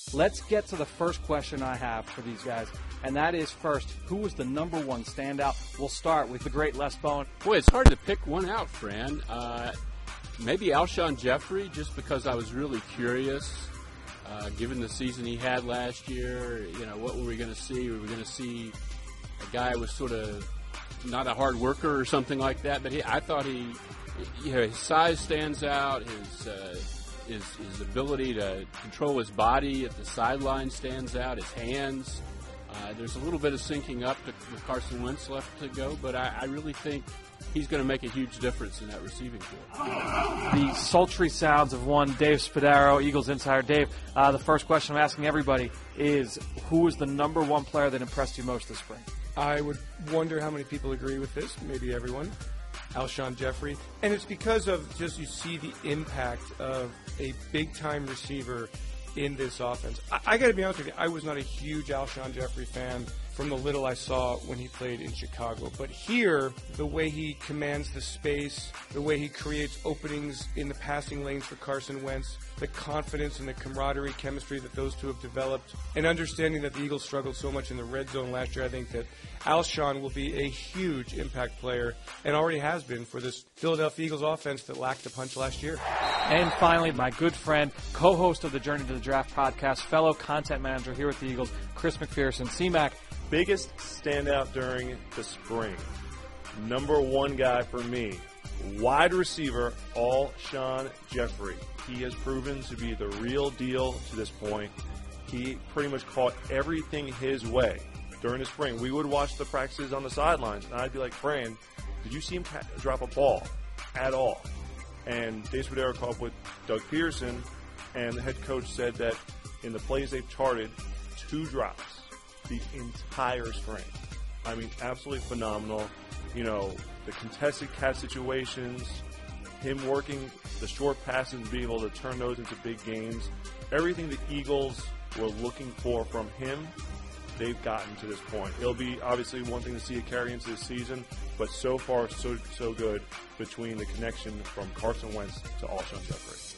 let's get to the first question I have for these guys. And that is, first, who was the number one standout? We'll start with the great Les Bowen. Boy, it's hard to pick one out, Fran. Maybe Alshon Jeffrey, just because I was really curious. Given the season he had last year, what were we going to see? Were we going to see a guy who was sort of not a hard worker or something like that? But I thought his size stands out. His ability to control his body at the sideline stands out. His hands. There's a little bit of syncing up with Carson Wentz left to go, but I really think he's going to make a huge difference in that receiving corps. The sultry sounds of one Dave Spadaro, Eagles insider. Dave, the first question I'm asking everybody is, who is the number one player that impressed you most this spring? I would wonder how many people agree with this, maybe everyone. Alshon Jeffrey. And it's because of just you see the impact of a big-time receiver in this offense. I got to be honest with you, I was not a huge Alshon Jeffrey fan from the little I saw when he played in Chicago. But here, the way he commands the space, the way he creates openings in the passing lanes for Carson Wentz, the confidence and the camaraderie, chemistry that those two have developed, and understanding that the Eagles struggled so much in the red zone last year, I think that Alshon will be a huge impact player and already has been for this Philadelphia Eagles offense that lacked a punch last year. And finally, my good friend, co-host of the Journey to the Draft podcast, fellow content manager here with the Eagles, Chris McPherson. C-Mac. Biggest standout during the spring. Number one guy for me, wide receiver, Alshon Jeffrey. He has proven to be the real deal to this point. He pretty much caught everything his way during the spring. We would watch the practices on the sidelines, and I'd be like, Fran, did you see him drop a ball at all? And Dave Spadaro caught up with Doug Peterson, and the head coach said that in the plays they've charted, 2 drops the entire spring. I mean, absolutely phenomenal. The contested catch situations, him working the short passes and being able to turn those into big games. Everything the Eagles were looking for from him, they've gotten to this point. It'll be obviously one thing to see it carry into the season, but so far so good between the connection from Carson Wentz to Alshon Jeffrey.